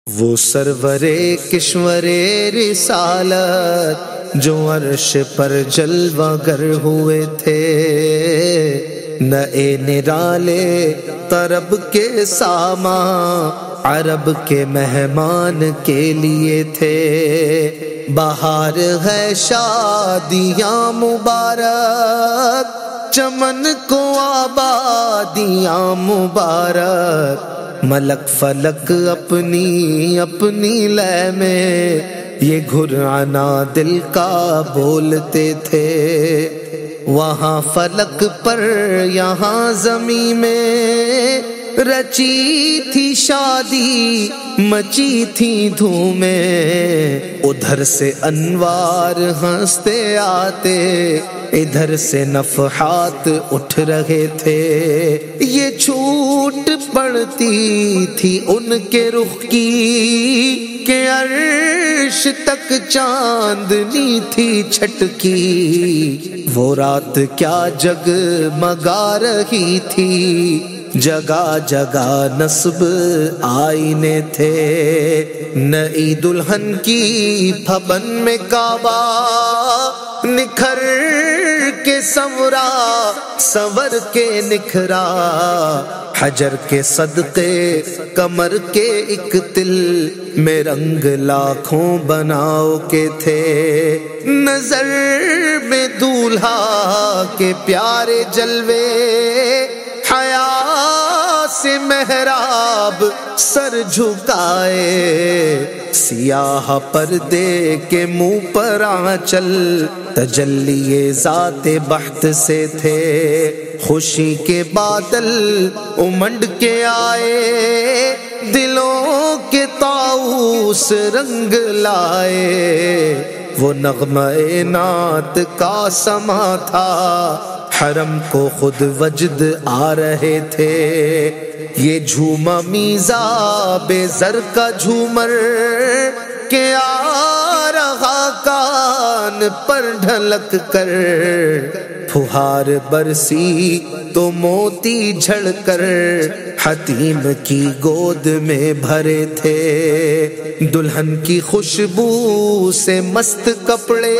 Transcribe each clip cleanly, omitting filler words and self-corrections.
وہ سرور کشور رسالت جو عرش پر جلوہ گر ہوئے تھے، نئے نرالے طرب کے ساما عرب کے مہمان کے لیے تھے۔ بہار ہے شادیاں مبارک، چمن کو آبادیاں مبارک، ملک فلک اپنی اپنی لے میں یہ گھرانا دل کا بولتے تھے۔ وہاں فلک پر یہاں زمین میں رچی تھی شادی، مچی تھی دھومیں، ادھر سے انوار ہنستے آتے، ادھر سے نفحات اٹھ رہے تھے۔ یہ چھوٹ پڑتی تھی ان کے رخ کی کہ عرش تک چاندنی تھی چھٹکی۔ وہ رات کیا جگمگا رہی تھی، جگہ جگہ نصب آئینے تھے۔ نئی دلہن کی پھبن میں کعبہ نکھر کے سنورا، سنور کے نکھرا، حجر کے صدقے کمر کے ایک تل میں رنگ لاکھوں بناؤ کے تھے۔ نظر میں دولہا کے پیارے جلوے، حیا سے محراب سر جھکائے، سیاہ پردے کے منہ پر آنچل تجلی ذات بحت سے تھے۔ خوشی کے بادل امنڈ کے آئے، دلوں کے طاؤس رنگ لائے۔ وہ نغمہ نعت کا سما تھا، حرم کو خود وجد آ رہے تھے۔ یہ جھوما میزا بے زر کا جھومر کہ آ رہا کان پر ڈھلک کر، پھوہار برسی تو موتی جھڑ کر حتیم کی گود میں بھرے تھے۔ دلہن کی خوشبو سے مست کپڑے،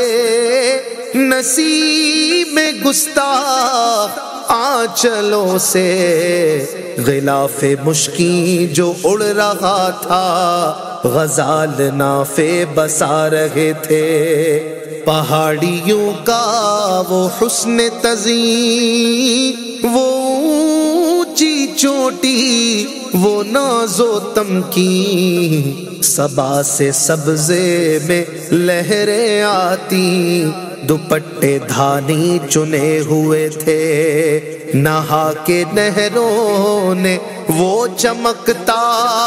نصیب میں گستاخ آنچلوں سے غلاف مشکین جو اڑ رہا تھا، غزال نافے بسا رہے تھے۔ پہاڑیوں کا وہ حسن تزئین، وہ اونچی چوٹی، وہ ناز و تمکین، صبا سے سبزے میں لہریں آتی، دوپٹے دھانی چنے ہوئے تھے۔ نہا کے نہروں نے وہ چمکتا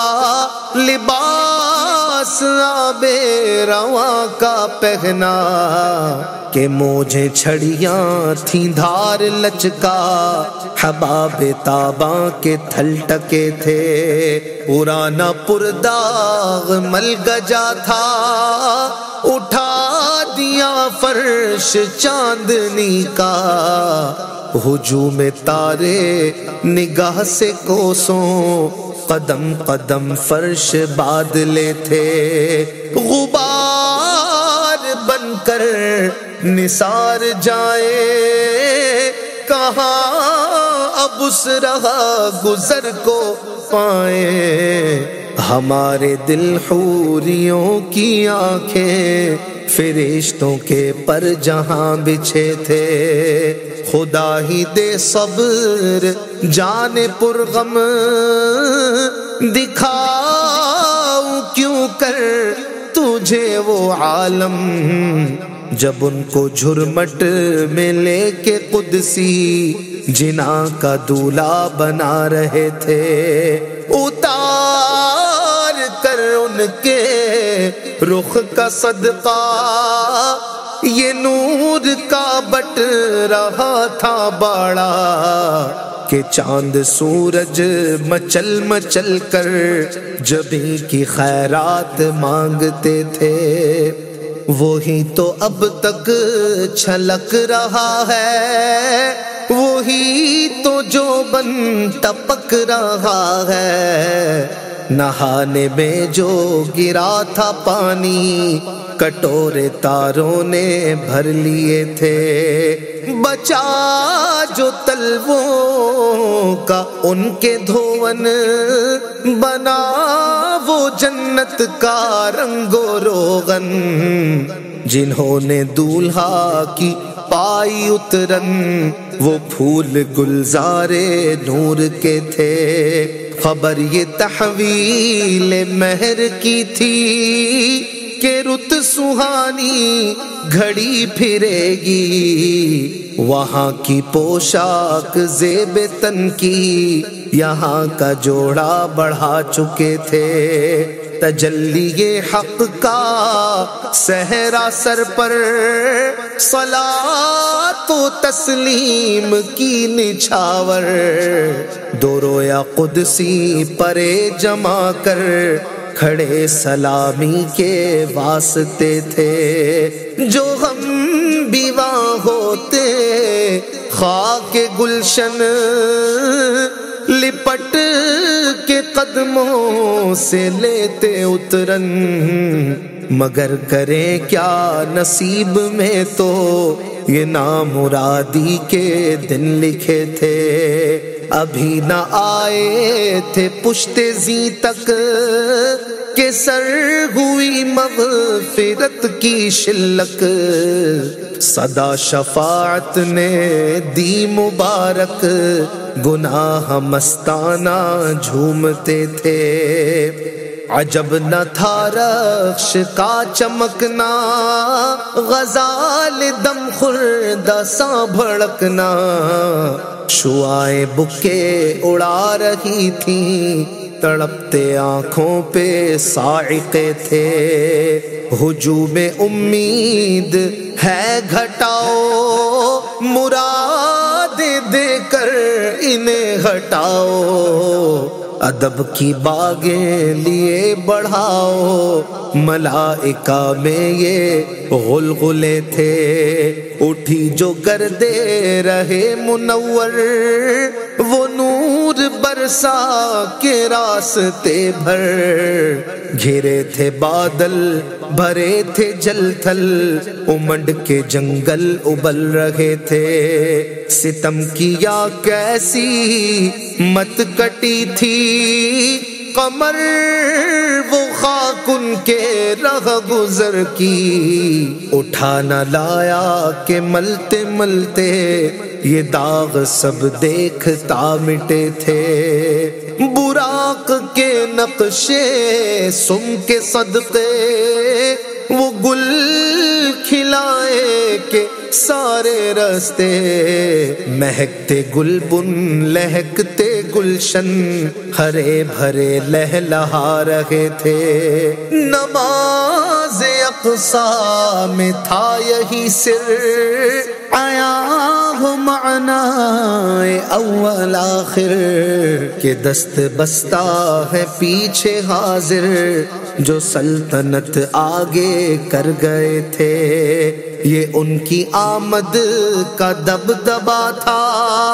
لباس آبے رواں کا پہنا، کہ موجیں چھڑیاں تھیں دھار لچکا، حباب تاباں کے تھل ٹکے تھے۔ پرانا پرداغ مل گجا تھا، اٹھا دیا فرش چاندنی کا، ہجوم تارے نگاہ سے کوسوں، قدم قدم فرش بادلے تھے۔ غبار بن کر نثار جائے، کہاں اب اس رہا گزر کو پائیں۔ ہمارے دل حوریوں کی آنکھیں فرشتوں کے پر جہاں بچھے تھے۔ خدا ہی دے صبر جان پرغم، دکھاؤں کیوں کر تجھے وہ عالم، جب ان کو جھرمٹ میں لے کے قدسی جنا کا دولہا بنا رہے تھے۔ اتار کر ان کے رخ کا صدقہ یہ نور کا بٹ رہا تھا باڑا، کہ چاند سورج مچل مچل کر جبیں کی خیرات مانگتے تھے۔ وہی تو اب تک چھلک رہا ہے، وہی تو جو بن ٹپک رہا ہے، نہانے میں جو گرا تھا پانی کٹورے تاروں نے بھر لیے تھے، بچا جو تلووں کا ان کے دھون، بنا وہ جنت کا رنگ و روغن، جنہوں نے دولہا کی پائی اترن وہ پھول گلزارے نور کے تھے۔ خبر یہ تحویل مہر کی تھی کہ رت سہانی گھڑی پھرے گی، وہاں کی پوشاک زیب تن کی یہاں کا جوڑا بڑھا چکے تھے۔ تجلی حق کا صحرا سر پر صلاۃ و تسلیم کی نچھاور، دو رویا قدسی پرے جما کر کھڑے سلامی کے واسطے تھے۔ جو ہم بیوہ ہوتے خاک گلشن لپٹ کے قدموں سے لیتے اترن، مگر کریں کیا نصیب میں تو یہ نامرادی کے دن لکھے تھے۔ ابھی نہ آئے تھے پشتے زی تک کہ سر ہوئی مغفرت کی شلک، صدا شفاعت نے دی مبارک، گناہ مستانہ جھومتے تھے۔ عجب نہ تھا رخش کا چمکنا، غزال دم خوردہ سا بھڑکنا، شعائیں بکے اڑا رہی تھیں، تڑپتے آنکھوں پہ صاعقے تھے۔ ہجوم امید ہے گھٹاؤ، مراد دے کر انہیں ہٹاؤ، ادب کی باغیں لیے بڑھاؤ، ملائکہ میں یہ غلغلے تھے۔ اٹھی جو گردے رہے منور، وہ نور برسا کے راستے بھر، گھرے تھے بادل بھرے تھے جل تھل، امنڈ کے جنگل ابل رہے تھے۔ ستم کیا کیسی مت کٹی تھی، قمر وہ خاک ان کے رہ گزر کی، اٹھا نہ لایا کہ ملتے ملتے یہ داغ سب دیکھتا مٹے تھے۔ براق کے نقشے سم کے صدقے وہ گل کھلائے کہ سارے رستے، مہکتے گلبن لہکتے گلشن، ہرے بھرے لہلہا رہے تھے۔ نماز اقصا میں تھا یہی سر، آیا ہو معنی اول آخر، کہ دست بستہ ہے پیچھے حاضر، جو سلطنت آگے کر گئے تھے۔ یہ ان کی آمد کا دبدبا تھا،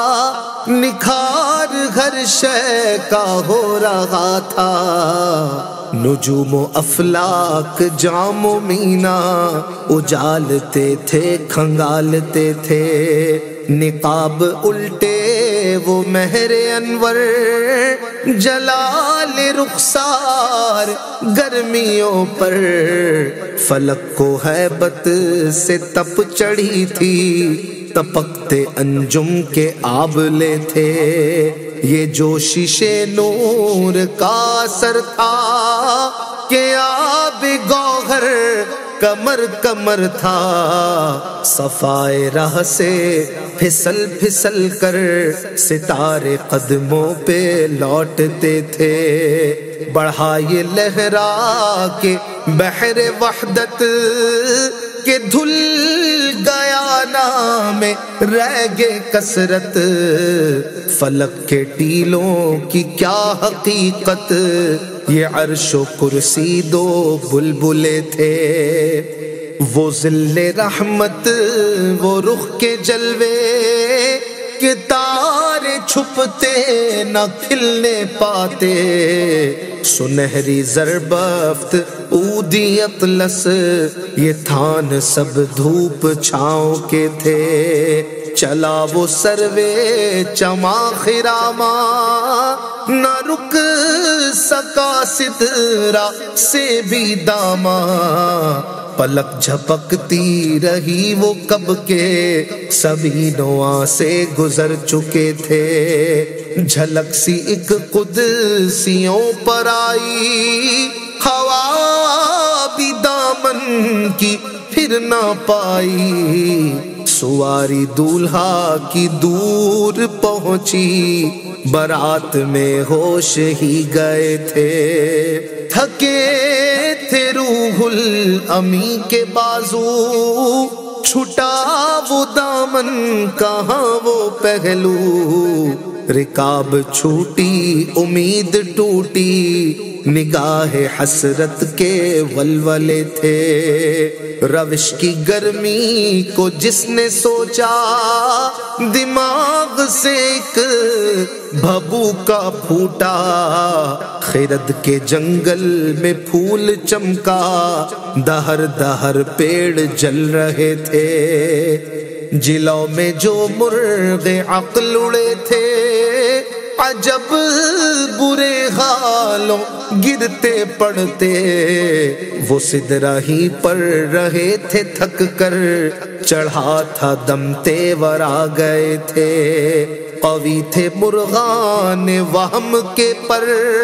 نکھار ہر شے کا ہو رہا تھا۔ نجوم و افلاک جام و مینا اجالتے تھے کھنگالتے تھے، نقاب الٹے وہ مہر انور، جلال رخسار گرمیوں پر، فلک کو ہیبت سے تپ چڑھی تھی، تپکتے انجم کے آبلے تھے۔ یہ جو شیشے نور کا اثر تھا کہ آب گوہر کمر کمر تھا، صفائے راہ سے پھسل پھسل کر ستارے قدموں پہ لوٹتے تھے۔ بڑھائے لہرا کے بحر وحدت کہ دھل گیا نام رہ گے کثرت، فلک کے ٹیلوں کی کیا حقیقت، یہ عرش و کرسی دو بلبلے تھے۔ وہ ظل رحمت وہ رخ کے جلوے کہ تارے چھپتے نہ کھلنے پاتے، سنہری زربفت اودی اطلس، یہ تھان سب دھوپ چھاؤں کے تھے، چلا وہ سروے چما خراما، نہ رک سکا سترا سے بھی داما، پلک جھپکتی رہی وہ کب کے، سبھی نواں سے گزر چکے تھے، جھلک سی ایک قدسیوں پر آئی، ہوا بھی دامن کی پھر نہ پائی، سواری دولہا کی دور پہنچی، برات میں ہوش ہی گئے تھے، تھکے تھے روح الامی کے بازو، چھٹا وہ دامن کہاں وہ پہلو، رکاب چھوٹی امید ٹوٹی، نگاہ حسرت کے ولولے تھے، روش کی گرمی کو جس نے سوچا، دماغ سے ایک بھبوکا پھوٹا، خرد کے جنگل میں پھول چمکا، دہر دہر پیڑ جل رہے تھے، جلوں میں جو مرغ عقل اڑے تھے، عجب برے حالوں گرتے پڑتے، وہ سدرا ہی پر رہے تھے تھک کر، چڑھا تھا دم تیور آ گئے تھے، قوی تھے مرغان وہم کے پر،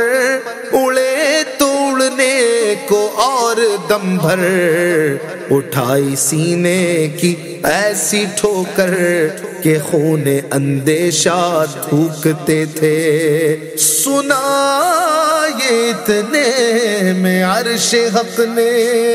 اڑے تو اڑنے کو اور دم بھر، اٹھائی سینے کی ایسی ٹھوکر کہ خون اندیشہ تھوکتے تھے، سنا یہ اتنے میں عرش حق نے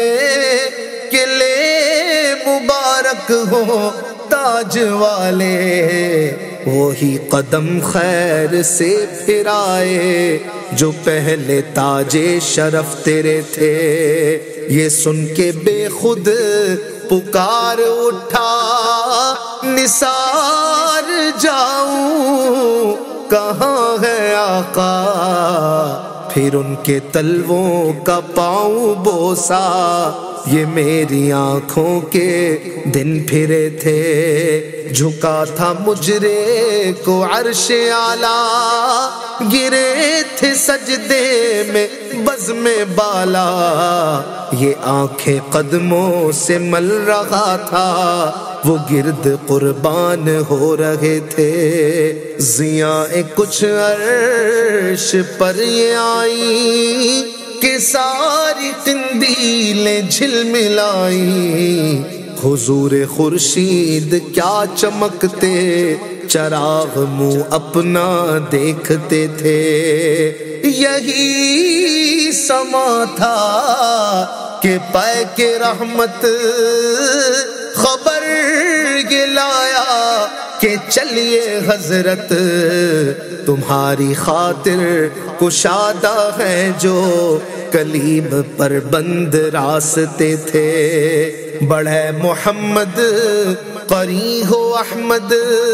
کہ لے مبارک ہو تاج والے، وہی قدم خیر سے پھرائے جو پہلے تاج شرف تیرے تھے، یہ سن کے بے خود پکار اٹھا، نثار جاؤں کہاں ہے آقا، پھر ان کے تلووں کا پاؤں بوسا، یہ میری آنکھوں کے دن پھرے تھے، جھکا تھا مجرے کو عرش اعلیٰ، گرے تھے سجدے میں بزم بالا، یہ آنکھیں قدموں سے مل رہا تھا، وہ گرد قربان ہو رہے تھے، ضیاء کچھ عرش پر یہ آئی کہ ساری قندیلیں جھلملائی، حضور خورشید کیا چمکتے، چراغ منہ اپنا دیکھتے تھے، یہی سما تھا کہ پے کے رحمت خبر یہ لایا کہ چلیے حضرت، تمہاری خاطر کشادہ ہیں جو کلیم پر بند راستے تھے، بڑھے محمد قری ہو احمد،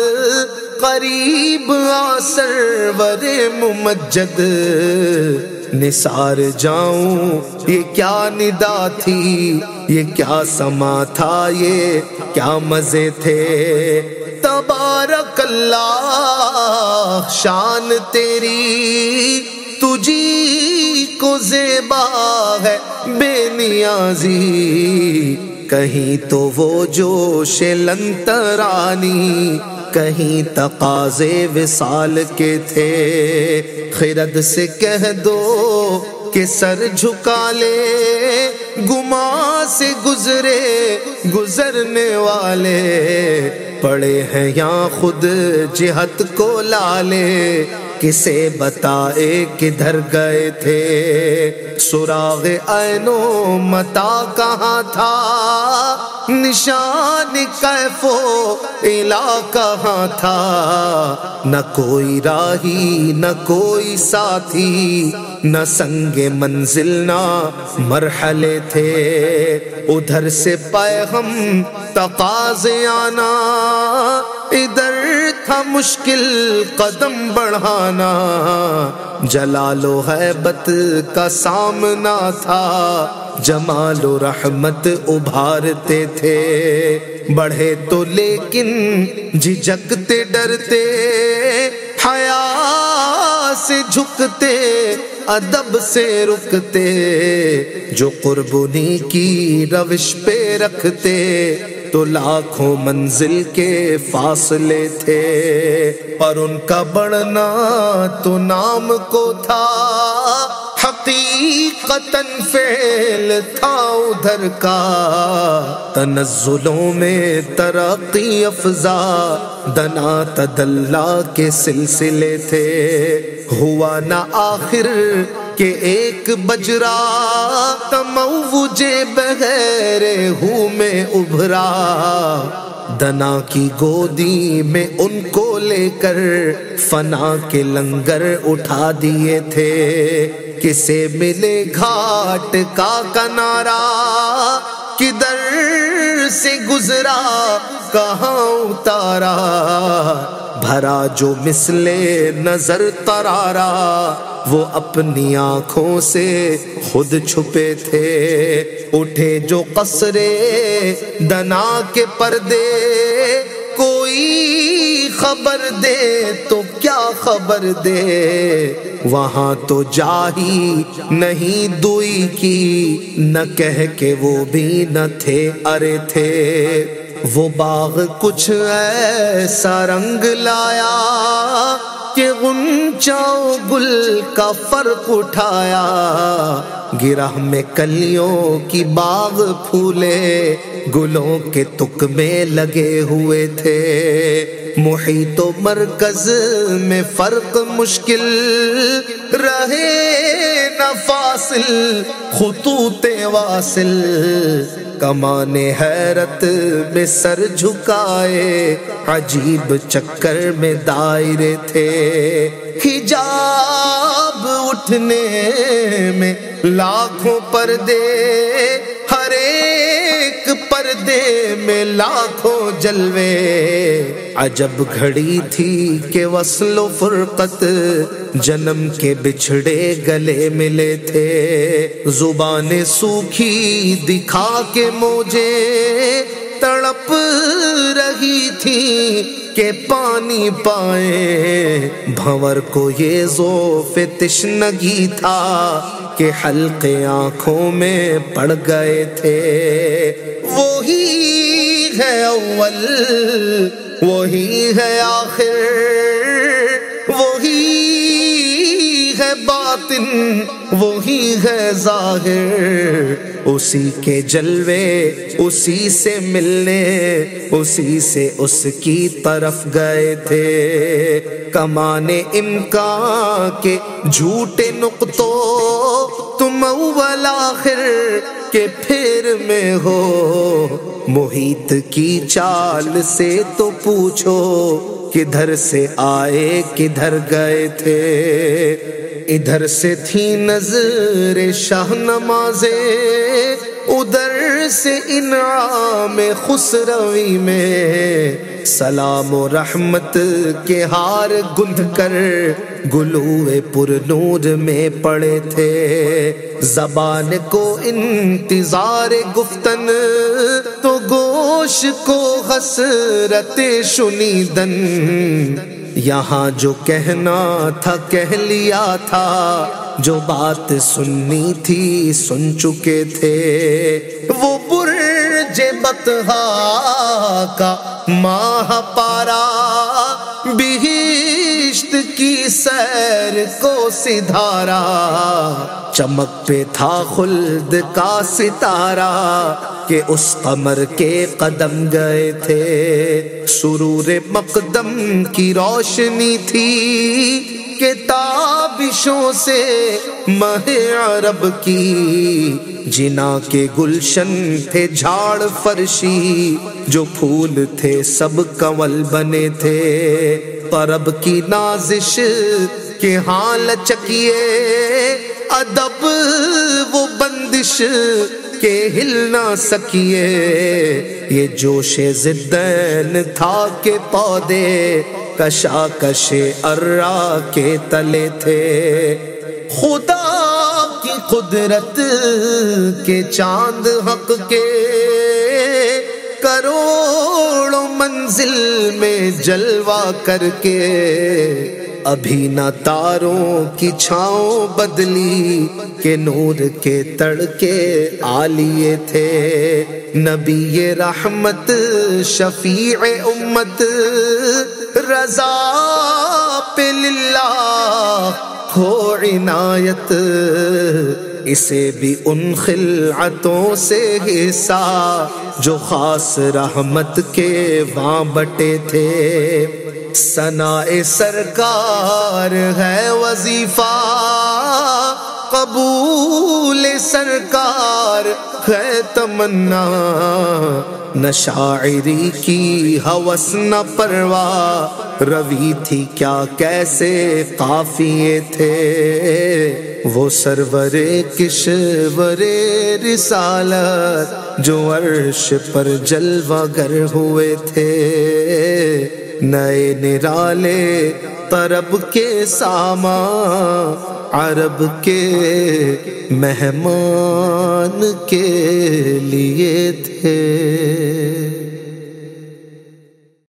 قریب آ سرور ممجد، نثار جاؤں یہ کیا ندا تھی، یہ کیا سما تھا، یہ کیا مزے تھے، تبارک اللہ شان تیری، تجھی کو زیبا ہے بے نیازی، کہیں تو وہ جوش لنترانی، کہیں تقاضے وصال کے تھے، خرد سے کہہ دو کہ سر جھکا لے، گما سے گزرے گزرنے والے، پڑے ہیں یہاں خود جہت کو لالے، کسے بتائے کدھر گئے تھے، سراغ عین و متا کہاں تھا، نشان کیف و الا کہاں تھا، نہ کوئی راہی نہ کوئی ساتھی، نہ سنگ منزل نہ مرحلے تھے، ادھر سے پیغام تقاضے آنا، ادھر تھا مشکل قدم بڑھانا، جلال و ہیبت کا سامنا تھا، جمال و رحمت ابھارتے تھے، بڑھے تو لیکن جھجکتے ڈرتے، حیا سے جھکتے ادب سے رکتے، جو قربانی کی روش پہ رکھتے تو لاکھوں منزل کے فاصلے تھے، اور ان کا بڑھنا تو نام کو تھا، حقیقتاً فعل تھا ادھر کا، تنزلوں میں ترقی افزا، دنا تدلا کے سلسلے تھے، ہوا نہ آخر کہ ایک بجرا، تموج بغیر ہوں میں ابھرا، دنا کی گودی میں ان کو لے کر فنا کے لنگر اٹھا دیے تھے، کسے ملے گھاٹ کا کنارہ، کدھر سے گزرا کہاں اتارا، بھرا جو مثل نظر ترارا، وہ اپنی آنکھوں سے خود چھپے تھے، اٹھے جو قصرے دنا کے پردے، کوئی خبر دے تو کیا خبر دے، وہاں تو جا ہی نہیں دوئی کی، نہ کہہ کے وہ بھی نہ تھے ارے تھے، وہ باغ کچھ ایسا رنگ لایا کہ غنچہ و گل کا فرق اٹھایا، گرہ میں کلیوں کی باغ پھولے، گلوں کے تک میں لگے ہوئے تھے، محیط و مرکز میں فرق مشکل، رہے نہ فاصل خطوط واصل، کمان حیرت میں سر جھکائے، عجیب چکر میں دائرے تھے، حجاب اٹھنے میں لاکھوں پردے، ہر ایک پردے میں لاکھوں جلوے، عجب گھڑی تھی کہ وصل و فرقت، جنم کے بچھڑے گلے ملے تھے، زبان سوکھی دکھا کے موجیں تڑپ رہی تھی کہ پانی پائیں، بھنور کو یہ ذوف تشنگی تھا کہ حلقے آنکھوں میں پڑ گئے تھے، وہی ہے اول وہی ہے آخر، وہی ہے باطن وہی ہے ظاہر، اسی کے جلوے اسی سے ملنے، اسی سے اس کی طرف گئے تھے، کمان امکان کے جھوٹے نقطوں، تم اول آخر کے پھر میں ہو، محیط کی چال سے تو پوچھو، کدھر سے آئے کدھر گئے تھے، ادھر سے تھی نظر شاہ نمازیں، ادھر سے انعام خسروی میں، سلام و رحمت کے ہار گندھ کر گلوئے پر نور میں پڑے تھے، زبان کو انتظار گفتن، تو گوش کو حسرت شنیدن، یہاں جو کہنا تھا کہہ لیا تھا، جو بات سننی تھی سن چکے تھے، وہ برج بطحا کا ماہ پارا، بہشت کی سیر کو سدھارا، چمک پہ تھا خلد کا ستارہ کہ اس قمر کے قدم گئے تھے، سرور مقدم کی روشنی تھی کہ تابشوں سے مہ عرب کی، جنا کے گلشن تھے جھاڑ فرشی، جو پھول تھے سب کنول بنے تھے، طرب کی نازش کے ہاں لچکیے، ادب وہ بندش کہ ہل نہ سکیے، یہ جوش ضدین تھا کہ پودے کشاکش ارا کے تلے تھے، خدا کی قدرت کے چاند حق کے کروڑوں منزل میں جلوہ کر کے، ابھی نہ تاروں کی چھاؤں بدلی کہ نور کے تڑکے عالیے تھے، نبی رحمت شفیع امت رضا پہ للہ ہو عنایت، اسے بھی ان خلعتوں سے حصہ جو خاص رحمت کے وہاں بٹے تھے، ثنائے سرکار ہے وظیفہ، قبول سرکار ہے تمنا، نہ شاعری کی ہوس نہ پرواہ، روی تھی کیا کیسے قافیے تھے، وہ سرور کشور رسالت جو عرش پر جلوہ گر ہوئے تھے، نئے نرالے طرب کے سامان عرب کے مہمان کے لیے تھے۔